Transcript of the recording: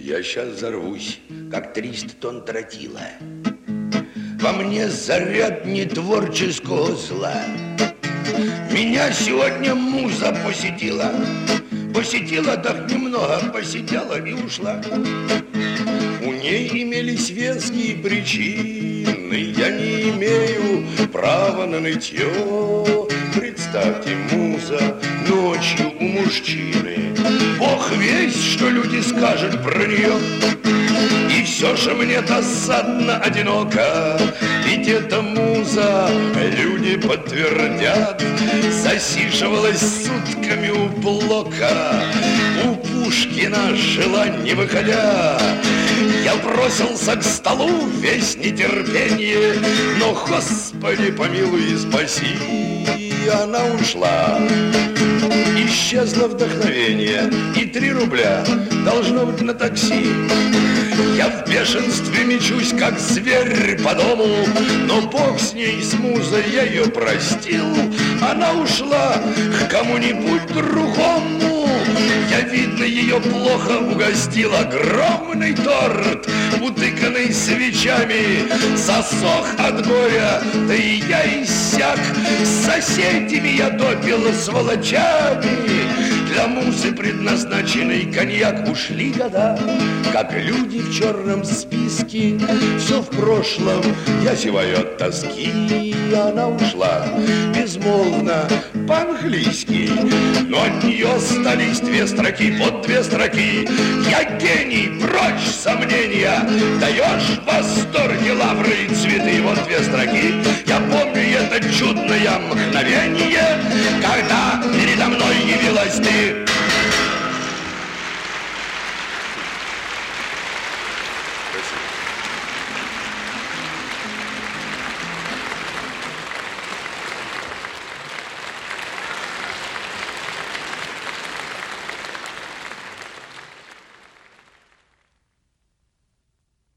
Я сейчас взорвусь, как 300 тонн тротила. Во мне заряд нетворческого зла. Меня сегодня муза посетила. Посетила, так немного посидела и ушла. У ней имелись веские причины. Я не имею права на нытье. Представьте, муза ночью у мужчины. Бог весть, что люди скажут про нее. И все же мне досадно одиноко. Ведь эта муза, люди подтвердят, засиживалась сутками у блока. У Пушкина жила не выходя. Я бросился к столу весь нетерпение, но, Господи, помилуй и спаси, она ушла. Исчезло вдохновение, и 3 рубля должно быть на такси. Я в бешенстве мечусь, как зверь по дому, но Бог с ней, с музой, я ее простил. Она ушла к кому-нибудь другому. Я, видно, ее плохо угостил. Огромный торт, утыканный свечами, засох от горя, да и я иссяк. С соседями я допил сволочами. Для музы предназначенный коньяк. Ушли года, как люди в черном списке. Все в прошлом, я зеваю от тоски. Она ушла безмолвно, по-английски, но от нее остались 2 строки, вот 2 строки. Я гений, прочь сомнения, даешь в восторге лавры и цветы, вот 2 строки. Я помню это чудное мгновение, когда передо мной явилась ты.